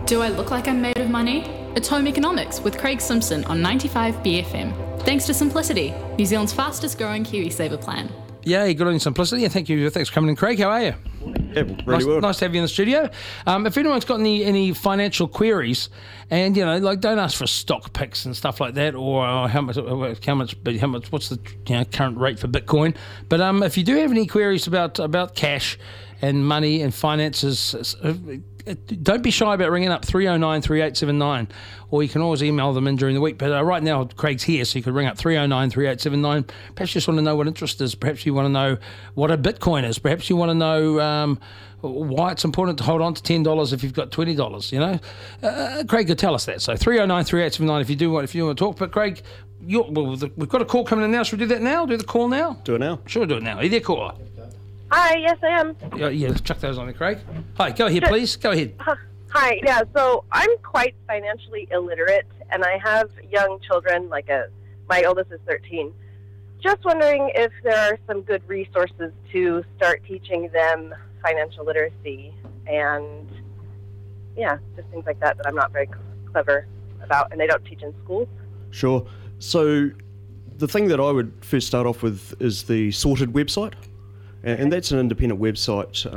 Do I look like I'm made of money? It's Home Economics with Craig Simpson on 95 BFM. Thanks to Simplicity, New Zealand's fastest growing KiwiSaver plan. Yeah, good on you, Simplicity, and thanks for coming in, Craig. How are you? Yeah, really well. Nice to have you in the studio. If anyone's got any financial queries, and don't ask for stock picks and stuff like that, or how much, what's the current rate for Bitcoin. But if you do have any queries about cash and money and finances, don't be shy about ringing up 309 3879, or you can always email them in during the week. But right now, Craig's here, so you could ring up 309 3879. Perhaps you just want to know what interest is. Perhaps you want to know what a Bitcoin is. Perhaps you want to know why it's important to hold on to $10 if you've got $20. Craig could tell us that. So 309 3879 if you want to talk. But Craig, we've got a call coming in now. Should we do that now? Do the call now? Do it now. Sure, do it now. Are you there, caller? Hi, yes, I am. Yeah, chuck those on there, Craig. Hi, go ahead, please. Go ahead. Hi, yeah, so I'm quite financially illiterate, and I have young children, my oldest is 13. Just wondering if there are some good resources to start teaching them financial literacy and, just things like that I'm not very clever about, and they don't teach in schools. Sure. So the thing that I would first start off with is the Sorted website. And that's an independent website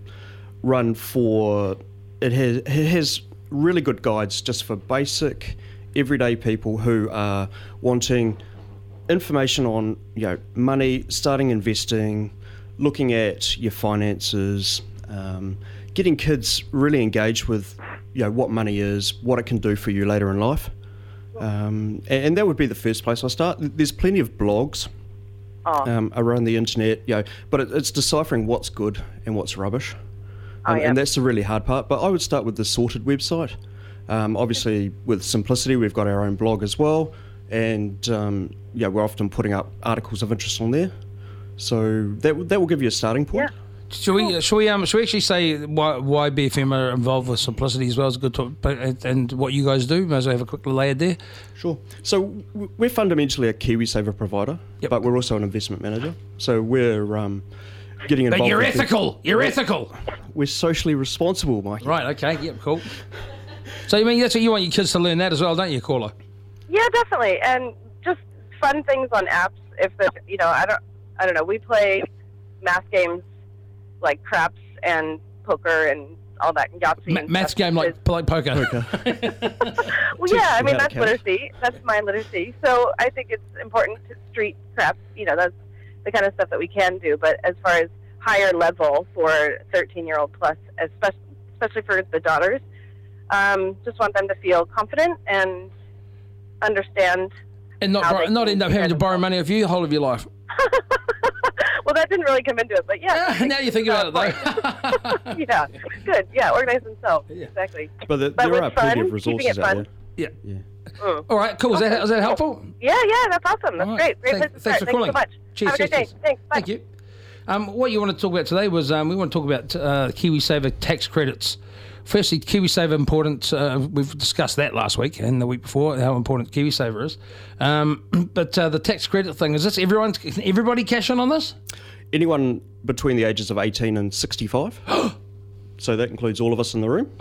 run for... It has really good guides just for basic, everyday people who are wanting information on money, starting investing, looking at your finances, getting kids really engaged with what money is, what it can do for you later in life. And that would be the first place I start. There's plenty of blogs around the internet, but it's deciphering what's good and what's rubbish, and that's the really hard part. But I would start with the Sorted website. Obviously, with Simplicity, we've got our own blog as well, and we're often putting up articles of interest on there. So that will give you a starting point. Yeah. Should we actually say why BFM are involved with Simplicity as well as a good talk, and what you guys do? May as well have a quick lay there. Sure. So we're fundamentally a KiwiSaver provider, but we're also an investment manager. So we're getting involved. But you're ethical. You're ethical. We're socially responsible, Mike. Right. Okay. Yep. Cool. So that's what you want your kids to learn that as well, don't you, caller? Yeah, definitely, and just fun things on apps. If I don't know. We play math games like craps and poker and all that, Yahtzee. Maths game like poker. Well, yeah, I mean, that's literacy. That's my literacy. So I think it's important to street craps. That's the kind of stuff that we can do. But as far as higher level for 13-year-old plus, especially for the daughters, just want them to feel confident and understand. And not end up having to borrow money off you the whole of your life. Well, that didn't really come into it, but yeah. Now you think about it, though. Yeah, good. Yeah, organize themselves. Yeah. Exactly. But there are plenty of resources out there. Yeah. All right, cool. Is that helpful? Yeah, that's awesome. That's great. Great place to start. Thanks for calling. Thank you so much. Cheers. Have a good day. Thanks. Bye. Thank you. What you want to talk about today was we want to talk about KiwiSaver tax credits. Firstly, KiwiSaver important. We've discussed that last week and the week before, how important KiwiSaver is. But the tax credit thing, is this everybody cash in on this? Anyone between the ages of 18 and 65. So that includes all of us in the room.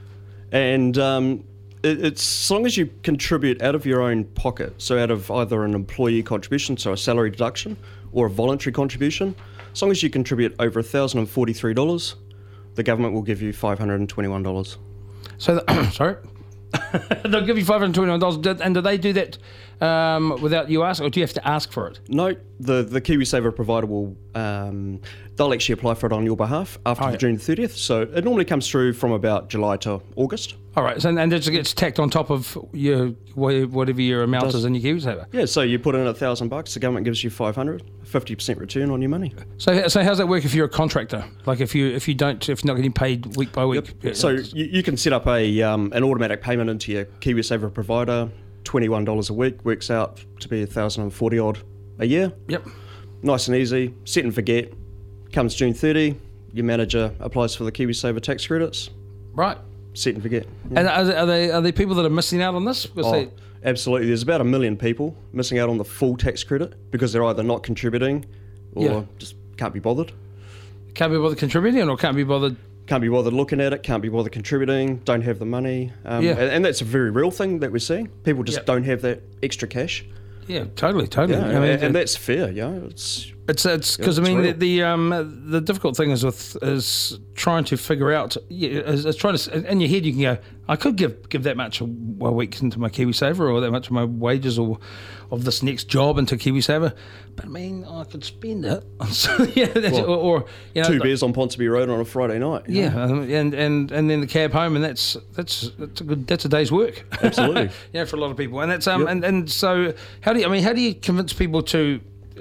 And it's as long as you contribute out of your own pocket, so out of either an employee contribution, so a salary deduction, or a voluntary contribution, as long as you contribute over $1,043, the government will give you $521. So, sorry? They'll give you $521. And do they do that without you asking, or do you have to ask for it? No, the KiwiSaver provider will, they'll actually apply for it on your behalf after June 30th. So it normally comes through from about July to August. All right, so, and it just gets tacked on top of your whatever your amount is in your KiwiSaver. Yeah, so you put in $1,000, the government gives you $500, 50% return on your money. So how's that work if you're a contractor? Like if you're not getting paid week by week? Yep. So you can set up an automatic payment into your KiwiSaver provider. $21 a week works out to be $1,040 odd a year. Yep. Nice and easy. Set and forget. Comes June 30, your manager applies for the KiwiSaver tax credits. Right. Set and forget. Yeah. And are they people that are missing out on this? Absolutely. There's about 1 million people missing out on the full tax credit because they're either not contributing or just can't be bothered. Can't be bothered contributing or can't be bothered can't be bothered looking at it, can't be bothered contributing, don't have the money. And that's a very real thing that we're seeing. People just don't have that extra cash. Yeah, totally. Yeah, I mean, and that's fair. It's because I mean the difficult thing is trying to figure out is trying to in your head you can go, I could give that much a week into my KiwiSaver, or that much of my wages or of this next job into KiwiSaver, but I mean I could spend it. So, or you know, 2 beers on Ponsonby Road on a Friday night. Yeah, and then the cab home, and that's a day's work. Absolutely. For a lot of people, and that's and so how do you convince people to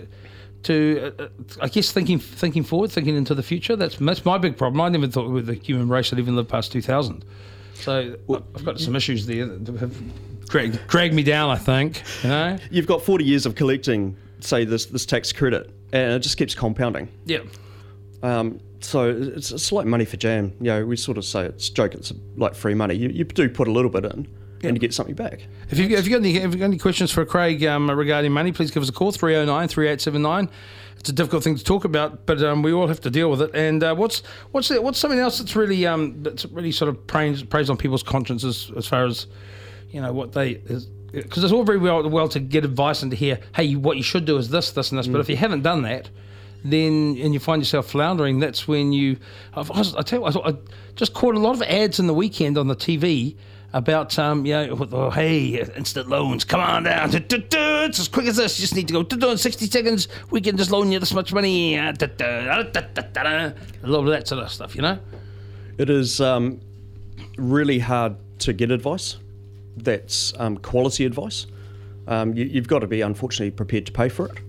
I guess thinking forward, thinking into the future? That's my big problem. I never thought with the human race had even lived past 2000. So I've got some issues there that have dragged me down, I think. You've got 40 years of collecting, say, this tax credit, and it just keeps compounding. Yeah. So it's like money for jam. We sort of say it's like free money. You do put a little bit in, and you get something back. If you've got any questions for Craig regarding money, please give us a call, 309-3879. It's a difficult thing to talk about, but we all have to deal with it. And what's something else that's really sort of preys on people's consciences as far as what they, because it's all very well to get advice and to hear, hey, what you should do is this and this, but if you haven't done that, then and you find yourself floundering, that's when I tell you, I just caught a lot of ads in the weekend on the TV about hey, instant loans, come on down, it's as quick as this, you just need to go in 60 seconds, we can just loan you this much money, a lot of that sort of stuff, It is really hard to get advice that's quality advice. You've got to be, unfortunately, prepared to pay for it.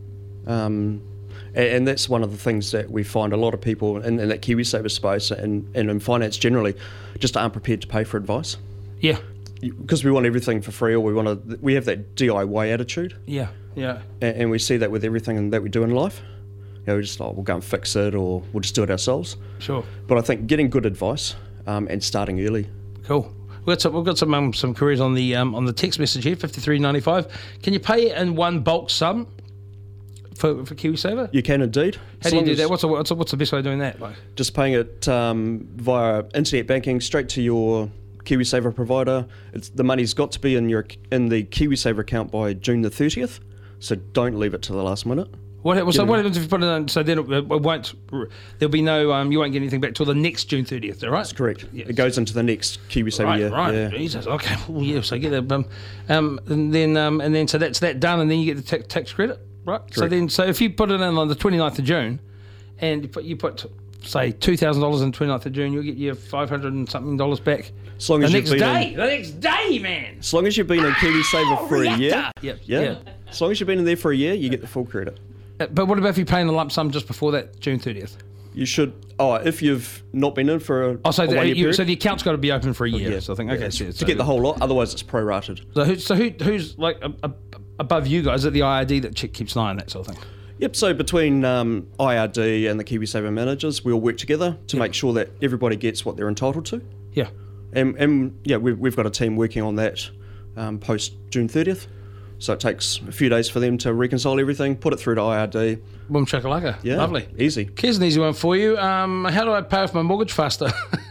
And that's one of the things that we find a lot of people in that KiwiSaver space and in finance generally just aren't prepared to pay for advice. Yeah. Because we want everything for free, or we have that DIY attitude. Yeah. And we see that with everything that we do in life. We just we'll go and fix it, or we'll just do it ourselves. Sure. But I think getting good advice and starting early. Cool. We've got some queries on the text message here, 5395. Can you pay in one bulk sum for KiwiSaver? You can indeed. How do you do that? What's the best way of doing that? Just paying it via internet banking straight to your KiwiSaver provider. The money's got to be in the KiwiSaver account by June the 30th, so don't leave it to the last minute. What happens if you put it in? So then it won't. There'll be no. You won't get anything back till the next June 30th. All right. That's correct. Yes. It goes into the next KiwiSaver year. Right. Yeah. Jesus. Okay. Well, yeah. So get that. And then so that's that done, and then you get the tax credit. Right. Correct. So if you put it in on the 29th of June, and you put say $2,000 in 29th of June, you'll get your $500 and something back. As long as the next day, man. As long as you've been in KiwiSaver for a year. Yep. Yeah. As long as you've been in there for a year, you get the full credit. But what about if you're paying a lump sum just before that June 30th? You should. If you've not been in for a 1 year period. So the account's got to be open for a year. Yeah. So I think to get the whole lot. Otherwise, it's prorated. So who's like above you guys at the IRD that keeps an eye on that sort of thing? Yep. So between IRD and the KiwiSaver managers, we all work together to make sure that everybody gets what they're entitled to. Yeah. And we've got a team working on that post June 30th. So it takes a few days for them to reconcile everything, put it through to IRD. Boom shakalaka. Yeah, lovely. Easy. Here's an easy one for you. How do I pay off my mortgage faster?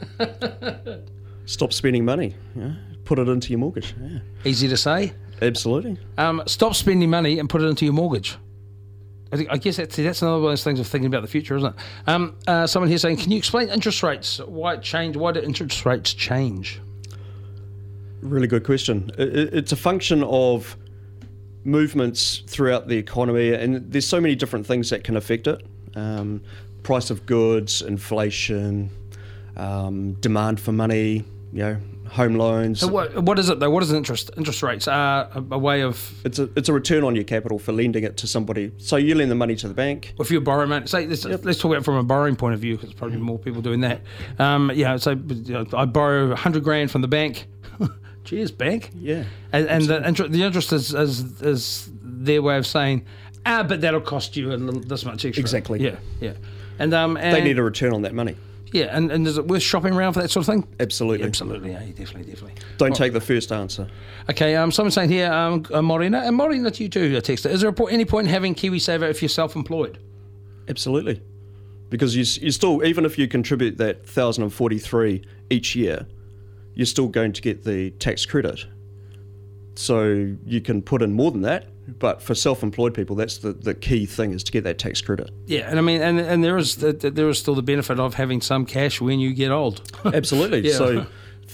Stop spending money. Put it into your mortgage. Yeah. Easy to say. Absolutely. Stop spending money and put it into your mortgage. I guess that's another one of those things of thinking about the future, isn't it? Someone here saying, can you explain interest rates? Why did interest rates change? Really good question. It's a function of movements throughout the economy, and there's so many different things that can affect it. Price of goods, inflation, demand for money, home loans. So what is it though? What is interest rates? Are a way of... It's a return on your capital for lending it to somebody. So you lend the money to the bank. If you borrow money, let's talk about it from a borrowing point of view, because probably more people doing that. So I borrow $100,000 from the bank. Cheers, bank. Yeah. And the interest is their way of saying, but that'll cost you this much extra. Exactly. Yeah. And they need a return on that money. Yeah, and is it worth shopping around for that sort of thing? Absolutely. Yeah, absolutely, yeah, definitely. Don't take the first answer. Okay, someone's saying here, Morena, and Morena to you too, Texter. Is there any point in having KiwiSaver if you're self-employed? Absolutely. because you still, even if you contribute that 1,043 each year, you're still going to get the tax credit. So you can put in more than that, but for self-employed people, that's the key thing, is to get that tax credit. Yeah, and I mean, and there is still the benefit of having some cash when you get old. Absolutely. Yeah. So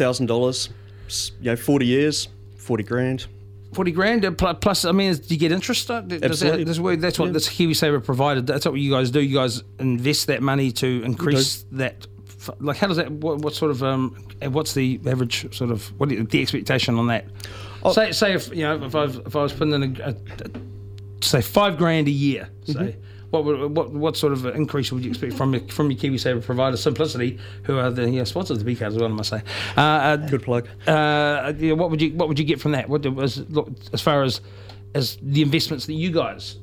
$1,000, 40 years, 40 grand. 40 grand plus. I mean, do you get interest? Absolutely. That's what this KiwiSaver provided. That's what you guys do. You guys invest that money to increase that. Like, how does that? What sort of? What's the average sort of? What the expectation on that? Say if if I was putting in say $5,000 a year, say what sort of increase would you expect from your KiwiSaver provider, Simplicity, who are the sponsors of the BCARD as well, I must say. Good plug. What would you get from that? What was, as far as the investments that you guys,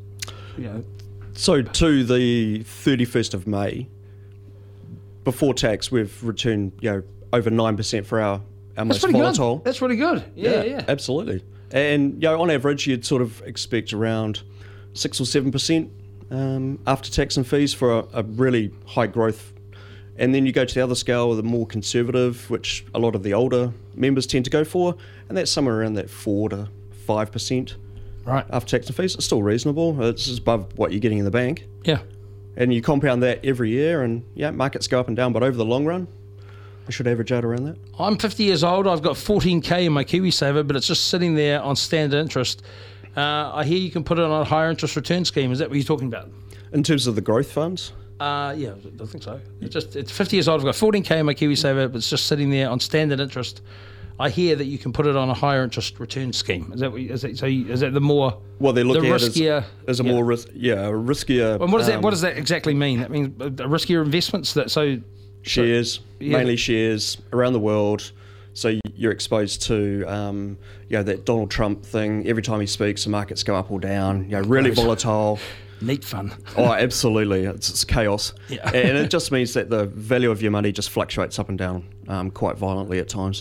So to the 31st of May, before tax, we've returned over 9% for our most volatile. Good. That's really good. Yeah. Absolutely. And on average, you'd sort of expect around 6 or 7% after tax and fees for a really high growth. And then you go to the other scale, the more conservative, which a lot of the older members tend to go for, and that's somewhere around that 4 to 5%. Right. After tax and fees. It's still reasonable. It's above what you're getting in the bank. Yeah. And you compound that every year, and markets go up and down, but over the long run, I should average out around that. I'm 50 years old. I've got 14K in my KiwiSaver, but it's just sitting there on standard interest. I hear you can put it on a higher interest return scheme. Is that what you're talking about? In terms of the growth funds? Yeah, I think so. It's 50 years old. I've got 14K in my KiwiSaver, but it's just sitting there on standard interest. I hear that you can put it on a higher interest return scheme. Is that the more? Well, they're looking at riskier, as a more riskier. And what does that exactly mean? That means riskier investments. Shares, mainly shares around the world. So you're exposed to that Donald Trump thing. Every time he speaks, the markets go up or down. Really volatile. Neat fun. Oh, absolutely. It's chaos. Yeah. And it just means that the value of your money just fluctuates up and down quite violently at times.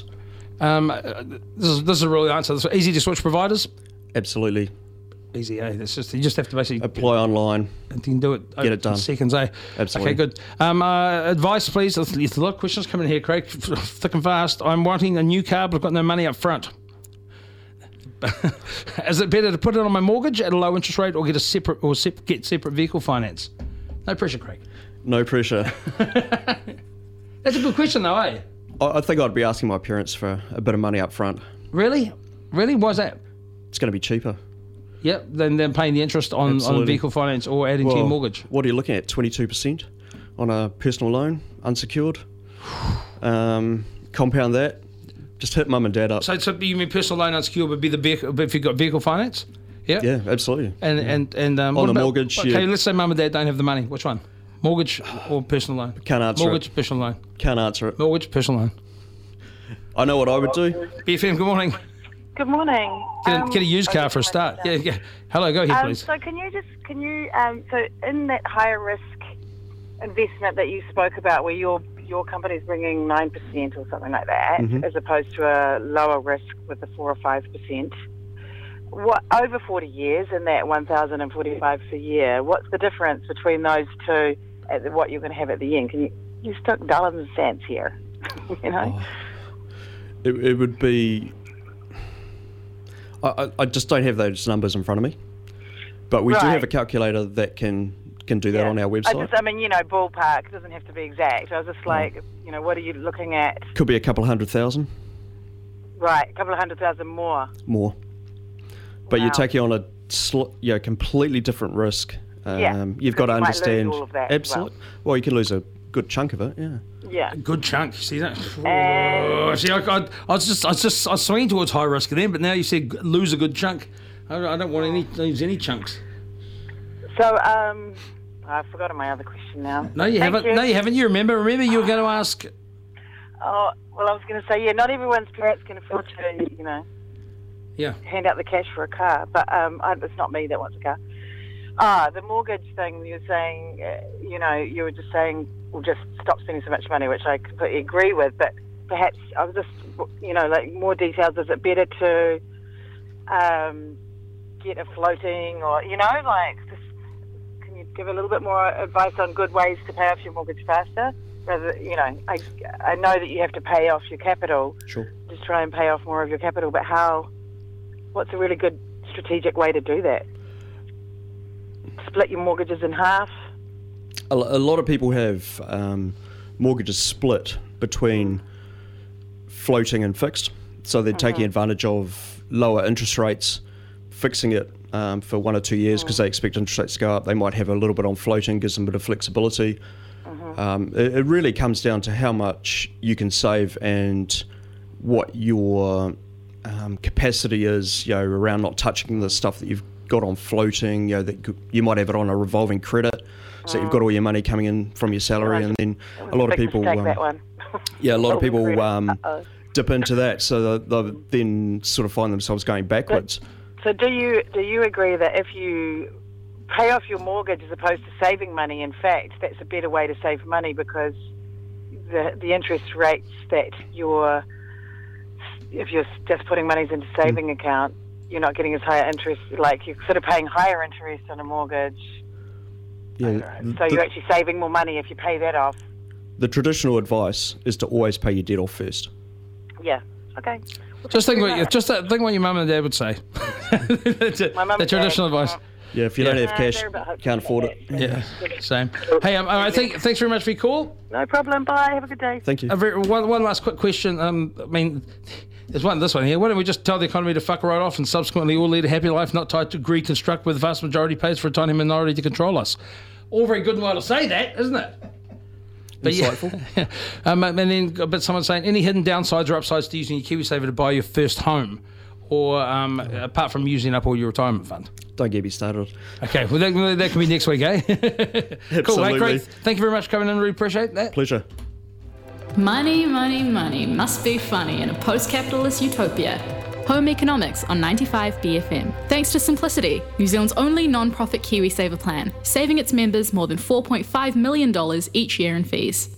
This is a really answer. It's easy to switch providers. Absolutely. Easy, eh? That's just, you just have to basically apply online. And you can do it. Get it done. Seconds, eh? Absolutely. Okay, good. Advice, please. There's a lot of questions coming here, Craig. Thick and fast. I'm wanting a new car, but I've got no money up front. Is it better to put it on my mortgage at a low interest rate, or get separate vehicle finance? No pressure, Craig. No pressure. That's a good question, though, eh? I think I'd be asking my parents for a bit of money up front. Really? Why is that? It's going to be cheaper. Yep, then paying the interest on vehicle finance or adding to your mortgage. What are you looking at? 22% on a personal loan, unsecured. Compound that. Just hit mum and dad up. So you mean personal loan unsecured would be the vehicle, if you've got vehicle finance? Yeah. Yeah, absolutely. And on the mortgage. Okay, let's say mum and dad don't have the money. Which one? Mortgage or personal loan? Can't answer mortgage, personal loan. Can't answer it. Mortgage, personal loan. I know what I would do. BFM, good morning. Good morning. Get a used car for a start. Yeah. Hello, go ahead, please. So so in that higher risk investment that you spoke about, where your company's bringing 9% or something like that, as opposed to a lower risk with the 4 or 5%, what over 40 years in that 1,045 per year, what's the difference between those two? What you're going to have at the end? Can you stuck dollars and cents here? It would be. I just don't have those numbers in front of me, but we do have a calculator that can do that on our website. Ballpark. It doesn't have to be exact. I was just like, what are you looking at? Could be a couple of 100,000. Right, a couple of 100,000 more. More, but you're taking on a completely different risk. You've got to understand. All of that absolutely. Well, you can lose a good chunk of it. Yeah. Yeah. A good chunk. See that? I was swinging towards high risk then, but now you said lose a good chunk. I don't want to lose any chunks. So I've forgotten my other question now. No, you haven't. No, you haven't. You remember? Remember, you were going to ask. Oh well, I was going to say not everyone's parents can afford to hand out the cash for a car, but it's not me that wants a car. The mortgage thing you were saying, you were just saying, well, just stop spending so much money, which I completely agree with, but perhaps I was just, more details. Is it better to get a floating or, just, can you give a little bit more advice on good ways to pay off your mortgage faster? Rather, I know that you have to pay off your capital. Sure. Just try and pay off more of your capital, but what's a really good strategic way to do that? Split your mortgages in half? A lot of people have mortgages split between floating and fixed. So they're taking advantage of lower interest rates, fixing it for 1 or 2 years because they expect interest rates to go up. They might have a little bit on floating, gives them a bit of flexibility. It really comes down to how much you can save and what your capacity is, around not touching the stuff that you've got on floating. That you might have it on a revolving credit, so you've got all your money coming in from your salary, and then a lot of people, dip into that, so they'll then sort of find themselves going backwards. So do you agree that if you pay off your mortgage as opposed to saving money, in fact, that's a better way to save money because the interest rates that if you're just putting monies into saving account, you're not getting as high interest, like you're sort of paying higher interest on a mortgage. Yeah. So you're actually saving more money if you pay that off. The traditional advice is to always pay your debt off first. Yeah. Okay. Just think what your mum and dad would say. The traditional advice. Yeah, if you don't have cash, can't afford it. Yeah, same. Hey, all right, thanks very much for your call. No problem. Bye. Have a good day. Thank you. One last quick question. There's this one here. Why don't we just tell the economy to fuck right off and subsequently all lead a happy life, not tied to reconstruct where the vast majority pays for a tiny minority to control us? All very good and well to say that, isn't it? But insightful. Yeah. But someone's saying, any hidden downsides or upsides to using your KiwiSaver to buy your first home? Or apart from using up all your retirement fund? Don't get me started. Okay, well, that can be next week, eh? Cool, hey, Craig. Thank you very much for coming in. Really appreciate that. Pleasure. Money, money, money must be funny in a post-capitalist utopia. Home Economics on 95BFM. Thanks to Simplicity, New Zealand's only non-profit KiwiSaver plan, saving its members more than $4.5 million each year in fees.